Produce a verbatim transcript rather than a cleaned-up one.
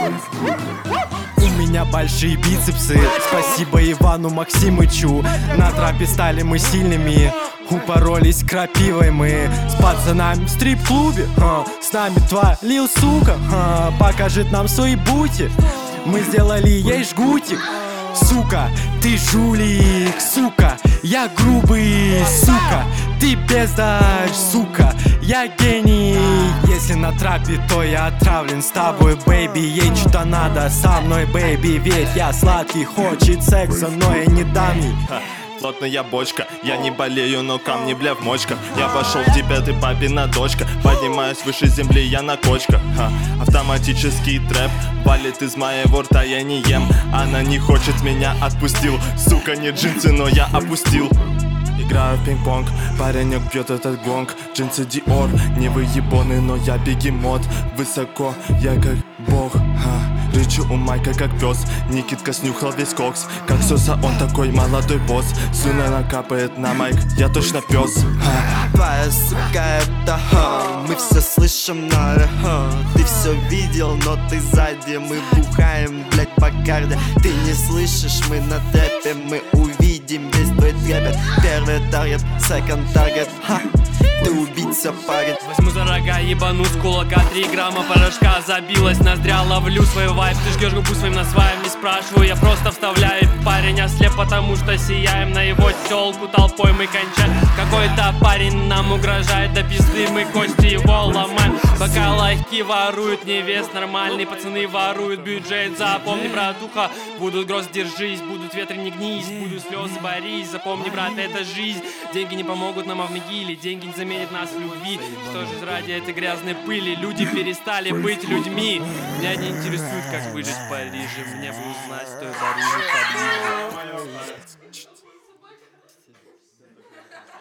У меня большие бицепсы, спасибо Ивану Максимычу. На трапе стали мы сильными, упоролись крапивой мы. С пацанами в стрип-клубе, а, с нами твалил сука, а, покажет нам свои бути. Мы сделали ей жгутик. Сука, ты жулик, сука, я грубый, сука, ты бездарь, сука, я гений. Если на трапе, то я отравлен с тобой, бэйби. Ей что-то надо со мной, бэйби. Ведь я сладкий, хочет секса, но я не дам ей. Плотная бочка, я не болею, но камни, бля, в мочках. Я пошел в тебя, ты папина дочка. Поднимаюсь выше земли, я на кочках. Ха. Автоматический трэп валит из моего рта, я не ем. Она не хочет, меня отпустил. Сука, не джинсы, но я опустил. Играю в пинг-понг, паренек бьет этот гонг. Джинсы Диор, не выебоны, но я бегемот. Высоко, я как бог, ха. Рычу у Майка как пес. Никитка снюхал весь кокс. Как Соса, он такой молодой босс. Слюна накапает на майк, я точно пес, ха. Твоя сука это ха. Мы все слышим, но ха. Ты все видел, но ты сзади. Мы бухаем, блять, Бакарди. Ты не слышишь, мы на трэпе. Мы увидим весь твой трепет. Первый таргет, second таргет, ха. Ты убийца, парень. Возьму за рога, ебану с кулака. Три грамма порошка забилась, ноздря, ловлю свой вайп. Ты жгешь губу своим названием, не спрашиваю, я просто вставляю. Парень ослеп, потому что сияем на его тёлку толпой мы кончаем. Какой-то парень нам угрожает, до пизды мы кости его ломаем. Пока лайки воруют невест, нормальные пацаны воруют бюджет. Запомни, братуха, будут гроз, держись, будут ветры, не гнись, будут слезы, борись. Запомни, брат, это жизнь. Деньги не помогут нам в могиле, деньги не заменят нас в любви. Что же ради этой грязной пыли люди перестали быть людьми? Меня не интересует, как выжить в Париже. Мне бы узнать, что это поближе.